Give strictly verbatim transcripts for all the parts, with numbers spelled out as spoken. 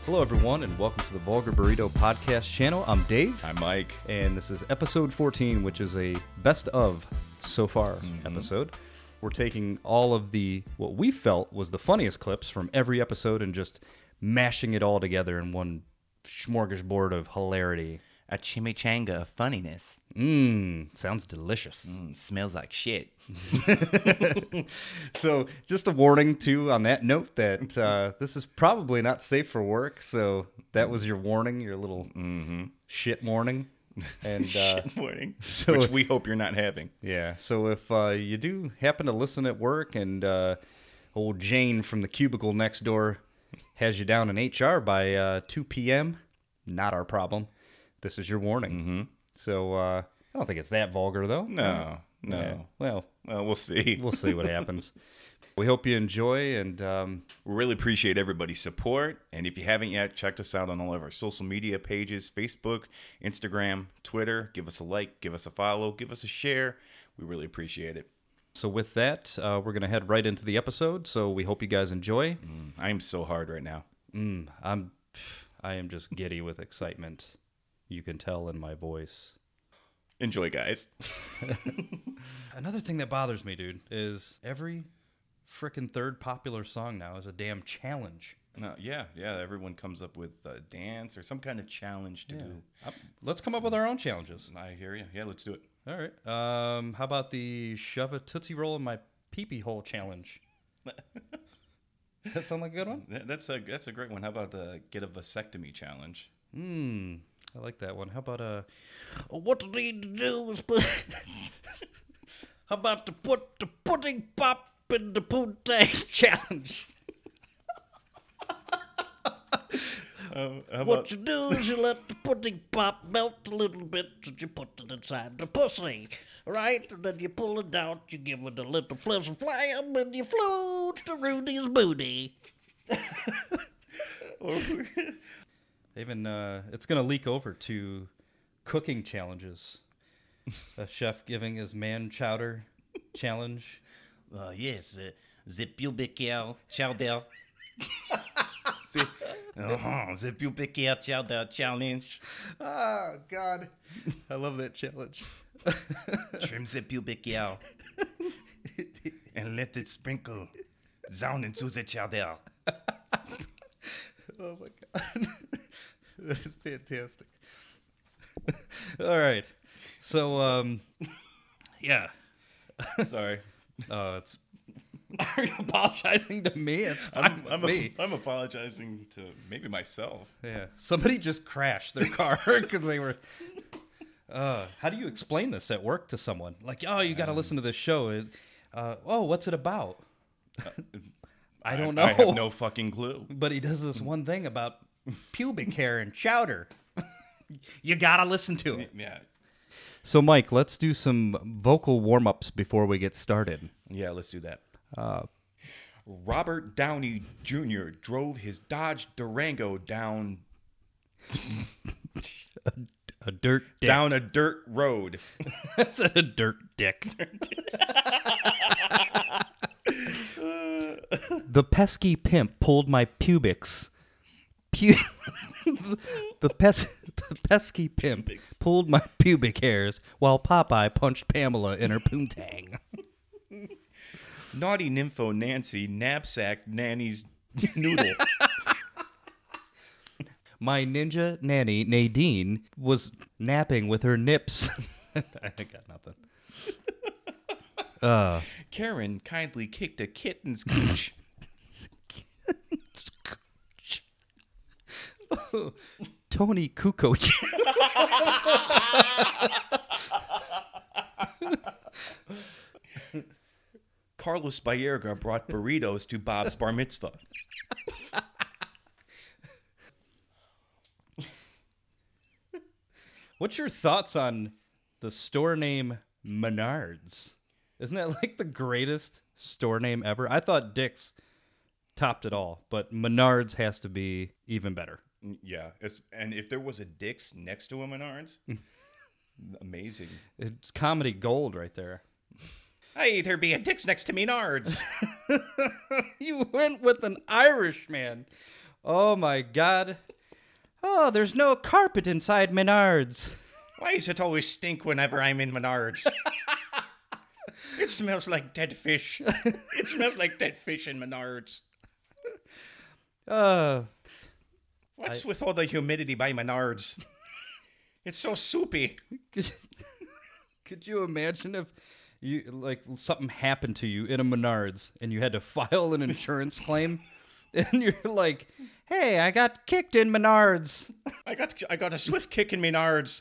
Hello, everyone, and welcome to the Vulgar Burrito Podcast channel. I'm Dave. I'm Mike. And this is episode fourteen, which is a best of so far mm-hmm. episode. We're taking all of the, what we felt was the funniest clips from every episode and just mashing it all together in one smorgasbord of hilarity. A chimichanga of funniness. Mmm, sounds delicious. Mm, smells like shit. So, just a warning, too, on that note, that uh, this is probably not safe for work. So, that was your warning, your little mm-hmm. shit warning. And uh, shit warning, so, which we hope you're not having. Yeah, so if uh, you do happen to listen at work and uh, old Jane from the cubicle next door has you down in H R by uh, two p.m., not our problem. This is your warning. Mm-hmm. So uh, I don't think it's that vulgar, though. No, no. Yeah. Well, well, we'll see. We'll see what happens. We hope you enjoy, and um, we really appreciate everybody's support. And if you haven't yet, check us out on all of our social media pages: Facebook, Instagram, Twitter. Give us a like, give us a follow, give us a share. We really appreciate it. So with that, uh, we're gonna head right into the episode. So we hope you guys enjoy. Mm, I am so hard right now. Mm, I'm, I am just giddy with excitement. You can tell in my voice. Enjoy, guys. Another thing that bothers me, dude, is every frickin' third popular song now is a damn challenge. No, yeah, yeah. Everyone comes up with a dance or some kind of challenge to yeah. do. I, let's come up with our own challenges. I hear you. Yeah, let's do it. All right. Um, how about the shove a Tootsie Roll in my pee-pee hole challenge? Does that sound like a good one? That, that's a that's a great one. How about the get a vasectomy challenge? Hmm. I like that one. How about a... What I need to do is put... How about to put the pudding pop in the poontang challenge? uh, what about... you do is you let the pudding pop melt a little bit and you put it inside the pussy, right? And then you pull it out, you give it a little flizzle flam, and you float to Rudy's booty. Even uh, it's gonna leak over to cooking challenges. A chef giving his man chowder challenge. Uh, yes, uh, the pubic hair chowder. uh-huh, the pubic hair chowder challenge. Oh God, I love that challenge. Trim the pubic hair and let it sprinkle down into the chowder. Oh my God. That is fantastic. All right. So, um, yeah. Sorry. Uh, it's, are you apologizing to me? It's fine I'm, I'm, with me. A, I'm apologizing to maybe myself. Yeah. Somebody just crashed their car because they were... Uh, how do you explain this at work to someone? Like, oh, you got to um, listen to this show. It, uh, oh, what's it about? Uh, I don't know. I have no fucking clue. But he does this one thing about pubic hair and chowder. You gotta listen to it. Yeah. So, Mike, let's do some vocal warm-ups before we get started. Yeah, let's do that. Uh, Robert Downey Junior drove his Dodge Durango down a, a dirt dick. down a dirt road. That's a dirt dick. The pesky pimp pulled my pubics. Pu- the, pes- the pesky pimp pulled my pubic hairs while Popeye punched Pamela in her poontang. Naughty nympho Nancy knapsack Nanny's noodle. My ninja nanny Nadine was napping with her nips. I got nothing. Uh, Karen kindly kicked a kitten's cooch. Oh, Tony Kukoc. Carlos Baerga brought burritos to Bob's bar mitzvah. What's your thoughts on the store name Menards? Isn't that like the greatest store name ever? I thought Dick's topped it all, but Menards has to be even better. Yeah, it's, and if there was a Dick's next to a Menards, amazing. It's comedy gold right there. Hey, there be a Dick's next to Menards. You went with an Irish man. Oh my God. Oh, there's no carpet inside Menards. Why does it always stink whenever I'm in Menards? It smells like dead fish. It smells like dead fish in Menards. Uh, What's I- with all the humidity by Menards? It's so soupy. could, could you imagine if you like something happened to you in a Menards and you had to file an insurance claim, and you're like, "Hey, I got kicked in Menards." I got I got a swift kick in Menards.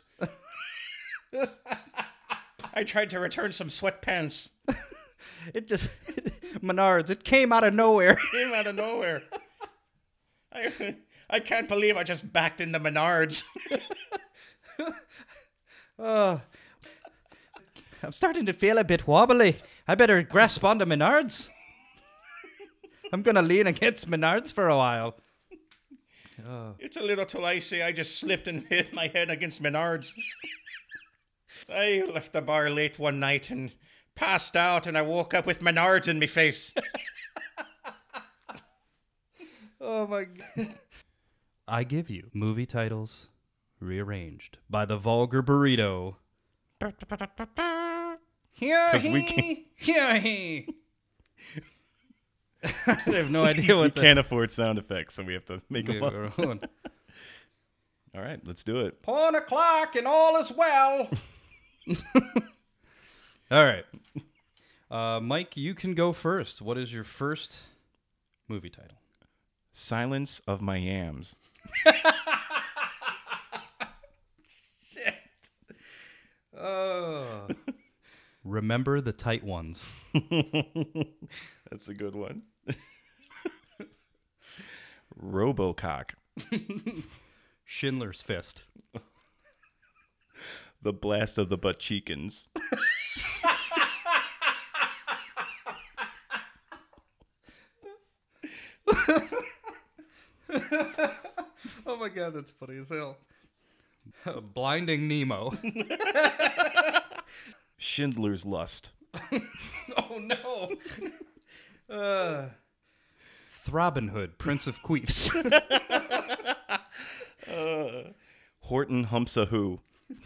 I tried to return some sweatpants. It just Menards. It came out of nowhere. Came out of nowhere. I I can't believe I just backed into Menards. Uh, I'm starting to feel a bit wobbly. I better grasp onto Menards. I'm gonna lean against Menards for a while. Oh. It's a little too icy. I just slipped and hit my head against Menards. I left the bar late one night and passed out, and I woke up with Menards in my face. Oh my God. I give you movie titles rearranged by the vulgar burrito. Here 'Cause we he, here he. I have no idea we what the can't afford sound effects, so we have to make them up. All All right, let's do it. Pawn o'clock and all is well. All right. Uh, Mike, you can go first. What is your first movie title? Silence of My Yams. Oh. Remember the tight ones. That's a good one. Robocock. Schindler's Fist. The Blast of the Butt Cheekins. Oh my God, that's funny as hell. Blinding Nemo. Schindler's Lust. Oh no. Uh, Throbbing Hood, Prince of Queefs. uh, Horton Humps a Who.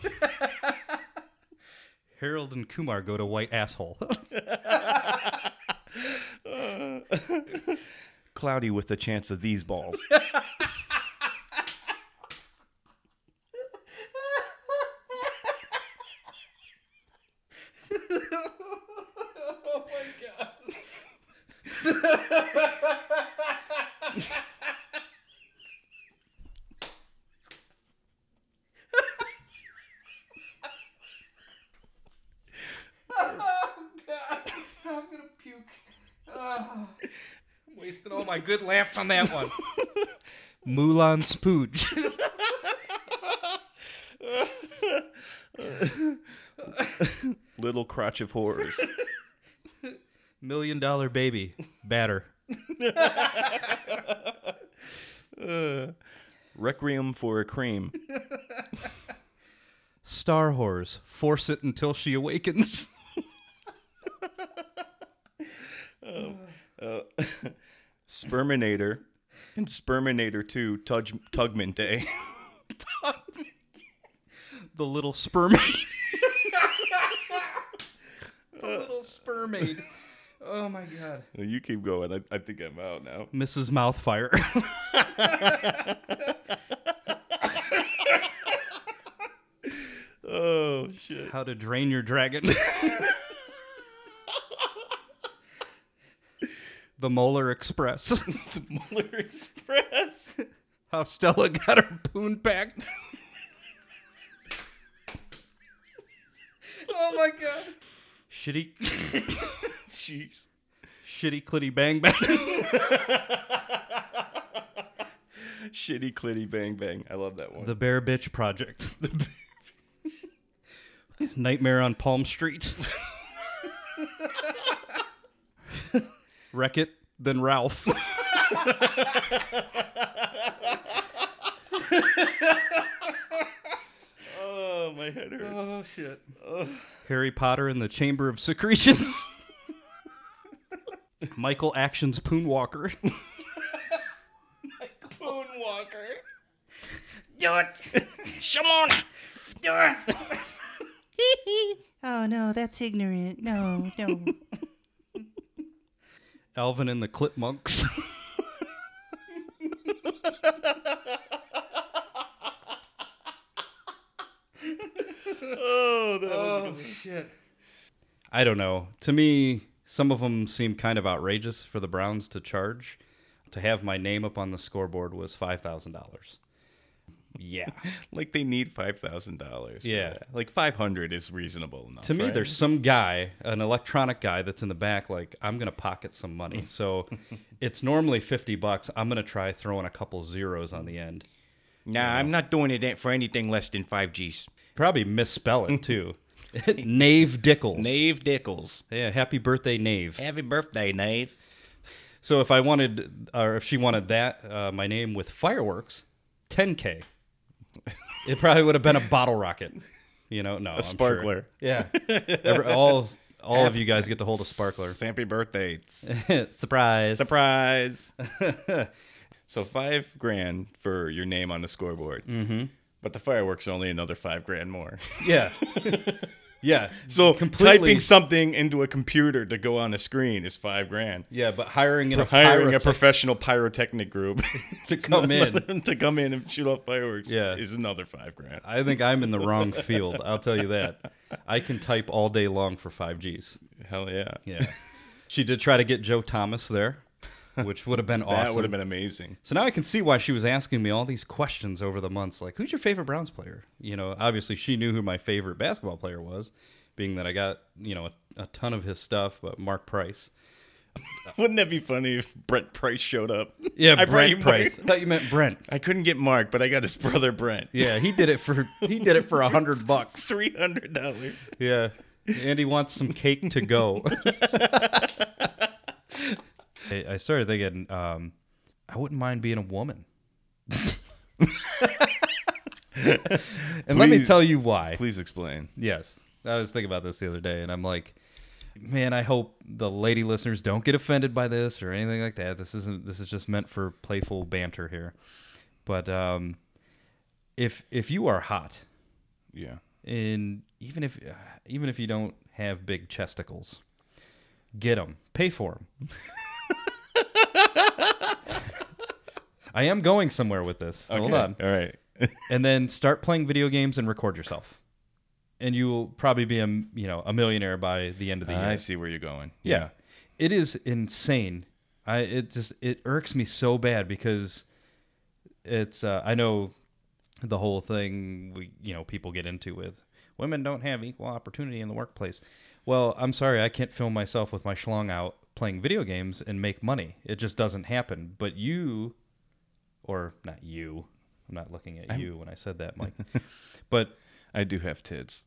Harold and Kumar go to White Asshole. uh, Cloudy with the Chance of These Balls. Oh my God. Oh God. I'm gonna puke. Oh, I'm wasting all my good laughs on that one. Moulin Spooge. Little Crotch of Horrors. Million Dollar Baby. Batter. uh, Requiem for a Cream. Star Whores. Force it until she awakens. uh, uh, Sperminator and Sperminator two Tug- Tugman Day. The Little Spermaid. The Little Spermaid. Oh my God. Well, you keep going. I, I think I'm out now. Missus Mouthfire. Oh, shit. How to Drain Your Dragon. The Molar Express. The Molar Express. How Stella got her poon packed. Oh my God. Shitty. Jeez. Shitty Clitty Bang Bang. Shitty Clitty Bang Bang. I love that one. The Bear Bitch Project. Nightmare on Palm Street. Wreck It, then Ralph. Oh, my head hurts. Oh, shit. Oh. Harry Potter and the Chamber of Secretions. Michael Action's Poon Walker. Poon Do it. Come on. Do it. Oh, no, that's ignorant. No, no. Alvin and the Clip Monks. Oh, that Oh, shit. I don't know. To me, some of them seem kind of outrageous for the Browns to charge. To have my name up on the scoreboard was five thousand dollars. Yeah. Like they need five thousand dollars. Yeah. Like five hundred is reasonable enough. To me, right? there's some guy, an electronic guy that's in the back, like, I'm going to pocket some money. So it's normally fifty bucks. I'm going to try throwing a couple zeros on the end. Nah, I'm not doing it for anything less than five G's. Probably misspell it, too. Nave Dickles. Nave Dickles. Yeah, happy birthday, Nave. Happy birthday, Nave. So if I wanted, or if she wanted that, uh, my name with fireworks, ten K. It probably would have been a bottle rocket. You know, no. A I'm sparkler. Sure. Yeah. Every, all all of you guys get to hold a sparkler. Happy birthday. Surprise. Surprise. So five grand for your name on the scoreboard. Mm-hmm. But the fireworks are only another five grand more. Yeah. Yeah. So completely. typing something into a computer to go on a screen is five grand. Yeah, but hiring in a Hiring a pyrotech- professional pyrotechnic group to come in. to come in and shoot off fireworks Yeah. is another five grand. I think I'm in the wrong field. I'll tell you that. I can type all day long for five G's. Hell yeah. Yeah. She did try to get Joe Thomas there, which would have been awesome. That would have been amazing. So now I can see why she was asking me all these questions over the months, like, who's your favorite Browns player? You know, obviously she knew who my favorite basketball player was, being that I got, you know, a, a ton of his stuff, but Mark Price. Wouldn't that be funny if Brent Price showed up? Yeah, I brought you Brent Price. Mark. I thought you meant Brent. I couldn't get Mark, but I got his brother Brent. Yeah, he did it for he did it for a hundred bucks. Three hundred dollars. Yeah, and he wants some cake to go. I I started thinking, um, I wouldn't mind being a woman. And let me Please- tell you why. Please explain. Yes. I was thinking about this the other day, and I'm like, man, I hope the lady listeners don't get offended by this or anything like that. This isn't. This is just meant for playful banter here. But um, if if you are hot, Yeah. and even if uh, even if you don't have big chesticles, get them. Pay for them. I am going somewhere with this. Hold on. All right. And then start playing video games and record yourself. And you will probably be a, you know, a millionaire by the end of the year. I see where you're going. Yeah. It is insane. I it just it irks me so bad because it's uh, I know the whole thing we you know people get into with women don't have equal opportunity in the workplace. Well, I'm sorry, I can't film myself with my schlong out playing video games and make money. It just doesn't happen. But you, or not you, I'm not looking at I'm- you when I said that, Mike. But I do have tits.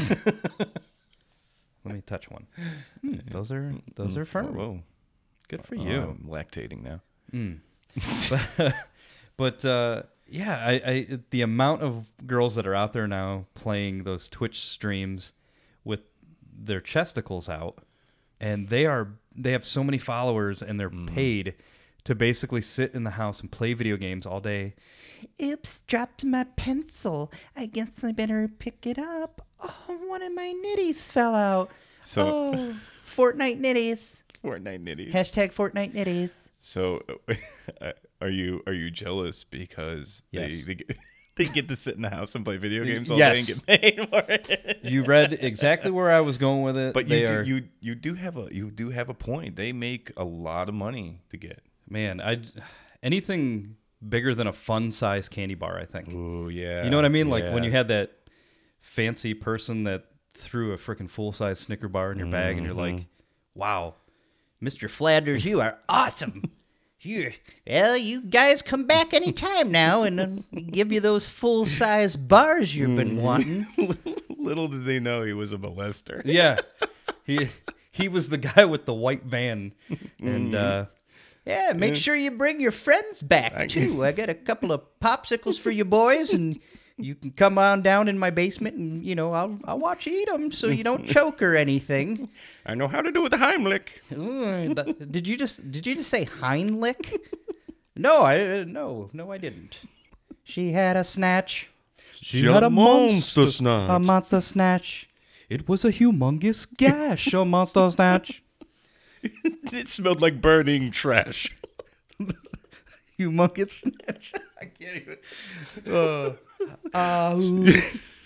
let me touch one. Hmm, those are those are firm. Whoa. Good for Oh, you. I'm lactating now. Mm. but but uh, yeah, I, I the amount of girls that are out there now playing those Twitch streams with their chesticles out, and they are they have so many followers, and they're Mm. paid to basically sit in the house and play video games all day. Oops, dropped my pencil. I guess I better pick it up. Oh, one of my nitties fell out. So Oh, Fortnite nitties. Fortnite nitties. Hashtag Fortnite nitties. So uh, are you are you jealous because Yes. they they get, they get to sit in the house and play video games all Yes. day and get paid for it? You read exactly where I was going with it. But they you do, are, you you do have a you do have a point. They make a lot of money to get. man, I anything bigger than a fun size candy bar, I think. Oh yeah. You know what I mean? Like when yeah. you had that fancy person that threw a freaking full size Snicker bar in your bag, and you're Mm-hmm. like, "Wow, Mister Flanders, you are awesome. You, well, you guys come back anytime now, and um, give you those full size bars you've been wanting. Little did they know he was a molester. yeah." he he was the guy with the white van, and uh, Yeah, make sure you bring your friends back too. I got a couple of popsicles for you boys, and you can come on down in my basement, and you know I'll I'll watch you eat them so you don't choke or anything. I know how to do it with the Heimlich. Ooh, that- did you just did you just say Heinlich? No, I uh, no no I didn't. She had a snatch. She had a monster snatch. A monster snatch. It was a humongous gash, a monster snatch. It smelled like burning trash. Humongous snatch. I can't even. Uh, uh,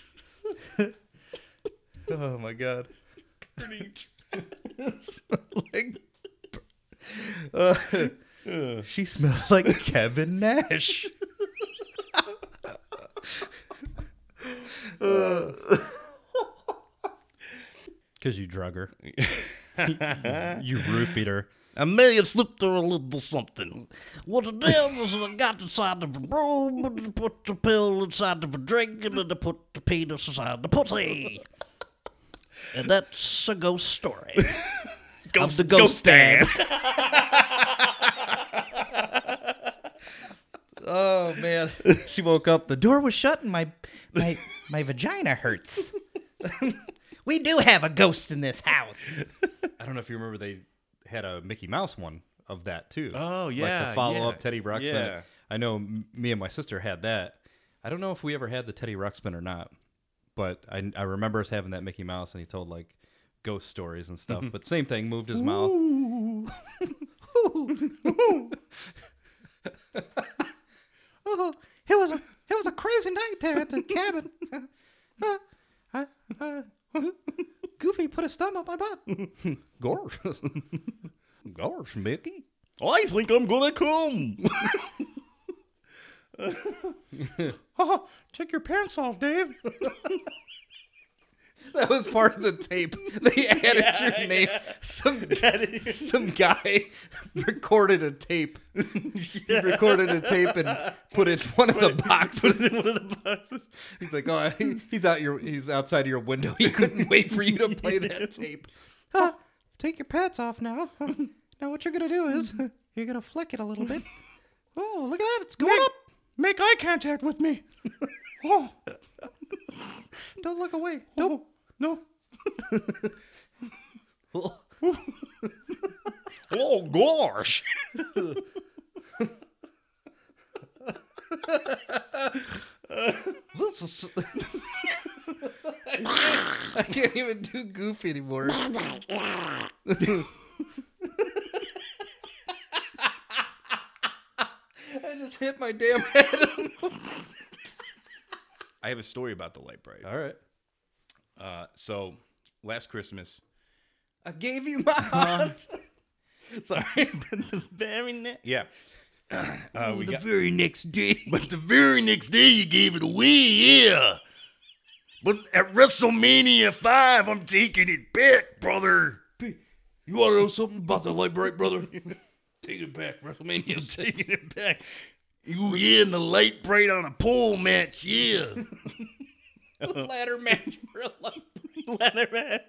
oh my god. Burning like, uh, she smelled like Kevin Nash. Because you drug her. You roofied her. I may have slipped her a little something. What I did was I got inside of a room and I put the pill inside of a drink and then I put the penis inside the pussy. And that's a ghost story. Ghost, the ghost dad. Oh man. She woke up. The door Door was shut and my my my vagina hurts. We do have a ghost in this house. I don't know if you remember they had a Mickey Mouse one of that too. Oh, like yeah, the follow yeah, up Teddy Ruxpin. yeah. I know m- me and my sister had that. I don't know if we ever had the Teddy Ruxpin or not, but I, I remember us having that Mickey Mouse, and he told like ghost stories and stuff. But same thing, moved his mouth. Oh, it was a it was a crazy night there at the cabin. Uh, uh, uh, Goofy put his thumb up my butt. Gosh, gosh, Mickey. I think I'm gonna come. Oh, take your pants off, Dave. That was part of the tape. They added Yeah, your name. yeah. Some some guy recorded a tape. He recorded a tape and put it in one of the boxes. One of the boxes. He's like, oh, he, he's out your, he's outside of your window. He couldn't wait for you to play that tape. Uh, take your pants off now. Uh, now what you're gonna do is uh, you're gonna flick it a little bit. Oh, look at that! It's going up. Make eye contact with me. Oh, don't look away. Don't. No. Oh gosh. This is. I, can't, I can't even do Goofy anymore. I just hit my damn head. I have a story about the light bright. All right. Uh, so last Christmas, I gave you my heart. Sorry. but the very next, yeah, uh, we the got, very next day. But the very next day you gave it away, yeah. But at WrestleMania five, I'm taking it back, brother. You want to know something about the light bright, brother? Take it back. WrestleMania's Taking it back. You yeah, and the light bright on a pole match, yeah. ladder match for a light. Letterman.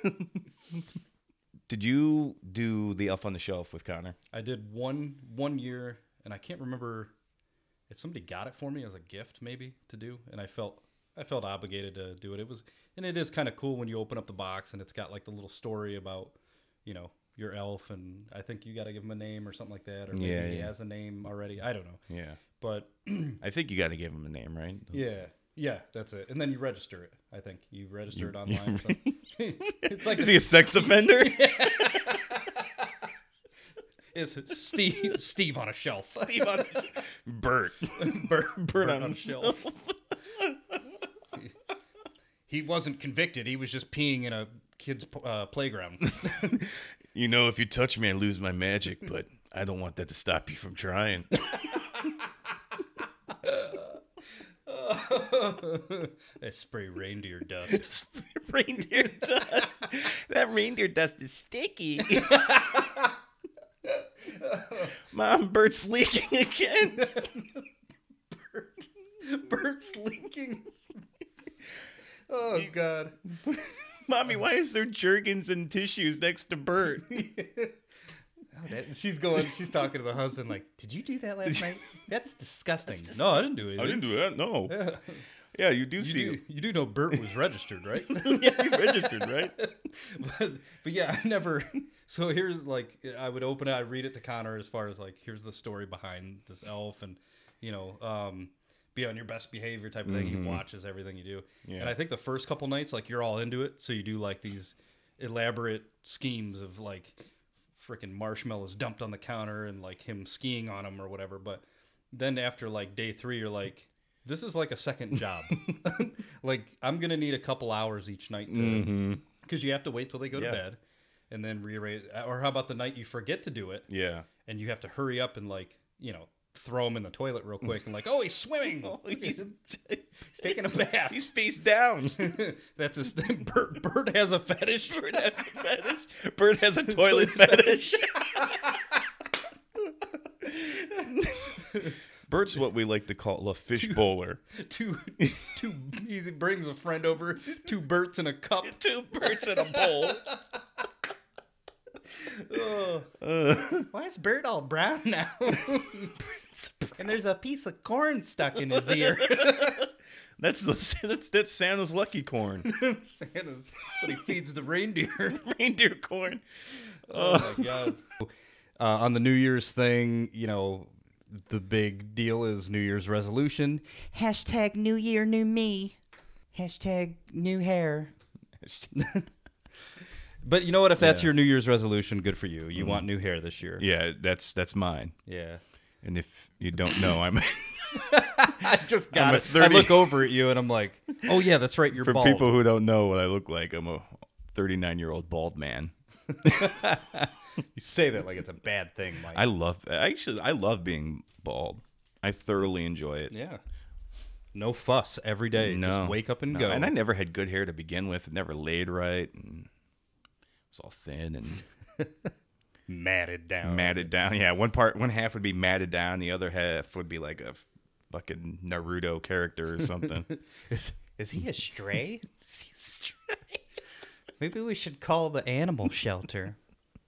Did you do the Elf on the Shelf with Connor? I did one one year, and I can't remember if somebody got it for me as a gift, maybe to do, and I felt I felt obligated to do it. It was, and it is kind of cool when you open up the box and it's got like the little story about, you know, your elf, and I think you got to give him a name or something like that, or maybe Yeah, he yeah. has a name already. I don't know, Yeah. but I think you got to give him a name, right? yeah, yeah, that's it. And then you register it. I think you register it online. So. It's like Is he a sex offender? it's Steve Steve on a shelf. Steve on Bert. Bert, Bert on on a shelf. He wasn't convicted. He was just peeing in a kid's uh, playground. You know, if you touch me, I lose my magic, but I don't want that to stop you from trying. I spray reindeer dust. Reindeer dust. That reindeer dust is sticky. Mom, Bert's leaking again. Bert, Bert's leaking. Oh, God. Mommy, why is there jergens and tissues next to Bert? Oh, that, she's going, she's talking to the husband like, did you do that last night? That's disgusting. No, I didn't do it. I didn't do that. No. Yeah. Yeah, you do You see. do, you do know Bert was registered, right? Yeah, you registered, right? but, but yeah, I never. So here's like, I would open it, I'd read it to Connor as far as like, here's the story behind this elf, and you know, um, be on your best behavior type of thing. Mm-hmm. He watches everything you do. Yeah. And I think the first couple nights, like, you're all into it. So you do, like, these elaborate schemes of, like, freaking marshmallows dumped on the counter and, like, him skiing on them or whatever. But then after, like, day three, you're like, this is like a second job. Like, I'm going to need a couple hours each night to, Mm-hmm. because you have to wait till they go Yeah. to bed and then rearrange. Or how about the night you forget to do it Yeah. and you have to hurry up and, like, you know, throw him in the toilet real quick and like, oh, he's swimming. he's, He's taking a bath. he's face down. That's his thing. Bert, Bert has a fetish. Bert has a fetish. Bert has a toilet fetish. Bert's what we like to call a fish bowler. Two, two. He brings a friend over. Two Berts in a cup. Two Berts in a bowl. Why is Bert all brown now? And there's a piece of corn stuck in his ear. That's the, that's that's Santa's lucky corn. Santa's what he feeds the reindeer. Reindeer corn. Oh my god. Uh, on the New Year's thing, you know, the big deal is New Year's resolution. Hashtag New Year, New Me. Hashtag New Hair. But you know what? If that's Yeah. your New Year's resolution, good for you. You want new hair this year. Yeah, that's that's mine. Yeah. And if you don't know, I'm I just got I'm a it. I thirty look over at you and I'm like, oh yeah, that's right. You're for bald. people who don't know what I look like, I'm a thirty-nine-year-old bald man. You say that like it's a bad thing, Mike. I love actually I love being bald. I thoroughly enjoy it. yeah. No fuss every day. No, Just wake up and no. go. And I never had good hair to begin with. It never laid right, and it was all thin and matted down. matted down. Yeah, one part, one half would be matted down. The other half would be like a fucking Naruto character or something. Is, is he a stray? Maybe we should call the animal shelter.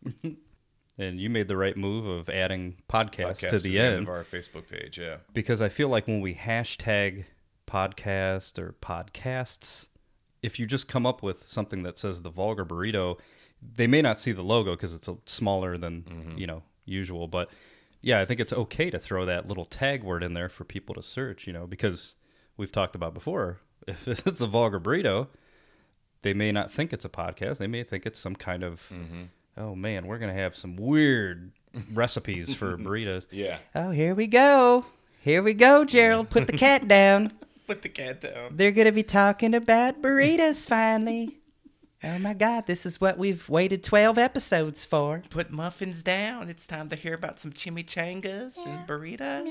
And you made the right move of adding podcast, Podcast to the end. of our Facebook page. Yeah, Because I feel like when we hashtag podcast or podcasts, if you just come up with something that says the Vulgar Burrito, they may not see the logo because it's a, smaller than Mm-hmm. you know usual. But yeah, I think it's okay to throw that little tag word in there for people to search. You know, because we've talked about before, if it's a Vulgar Burrito, they may not think it's a podcast. They may think it's some kind of Mm-hmm. oh man, we're gonna have some weird recipes for burritos. yeah. Oh, here we go. Here we go, Gerald. Put the cat down. Put the cat down. They're going to be talking about burritos finally. Oh, my God. This is what we've waited twelve episodes for. Put muffins down. It's time to hear about some chimichangas and burritos.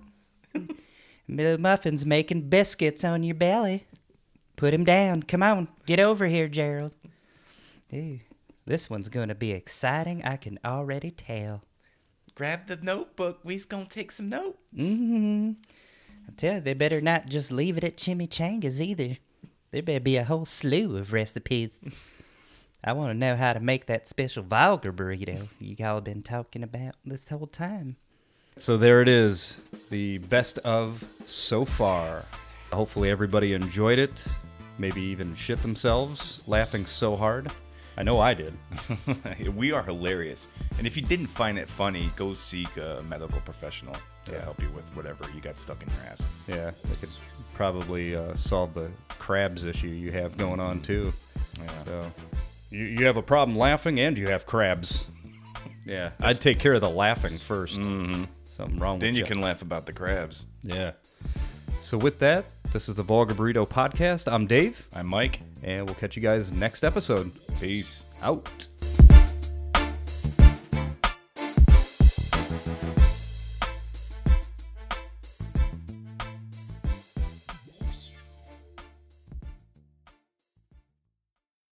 Little Muffin's making biscuits on your belly. Put him down. Come on. Get over here, Gerald. Ooh, this one's going to be exciting. I can already tell. Grab the notebook. We's gonna take some notes. Mm-hmm. I tell you, they better not just leave it at chimichangas either. There better be a whole slew of recipes. I want to know how to make that special vulgar burrito you all have been talking about this whole time. So there it is, the best of so far. Hopefully everybody enjoyed it, maybe even shit themselves, laughing so hard. I know I did. We are hilarious. And if you didn't find it funny, go seek a medical professional to Yeah. help you with whatever you got stuck in your ass. Yeah, they could probably uh, solve the crabs issue you have going on too. Yeah. So you, you have a problem laughing and you have crabs. Yeah, I'd take care of the laughing first. Mm-hmm. Something wrong Then with you can laugh about the crabs. Yeah. So with that, this is the Vulgar Burrito Podcast. I'm Dave, I'm Mike. and we'll catch you guys next episode. Peace. Out.